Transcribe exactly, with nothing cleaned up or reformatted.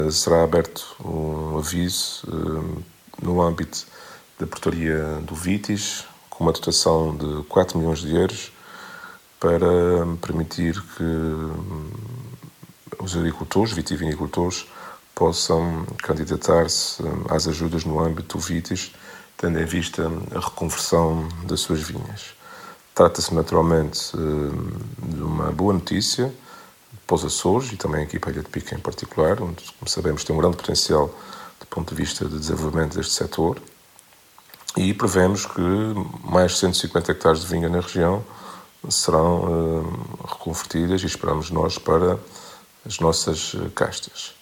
Será aberto um aviso no âmbito da portaria do Vitis, com uma dotação de quatro milhões de euros, para permitir que os agricultores, vitivinicultores, possam candidatar-se às ajudas no âmbito do Vitis, tendo em vista a reconversão das suas vinhas. Trata-se naturalmente de uma boa notícia para os Açores e também aqui para a Ilha de Pica em particular, onde, como sabemos, tem um grande potencial do ponto de vista de desenvolvimento deste setor. E prevemos que mais de cento e cinquenta hectares de vinha na região serão uh, reconvertidas e esperamos nós para as nossas castas.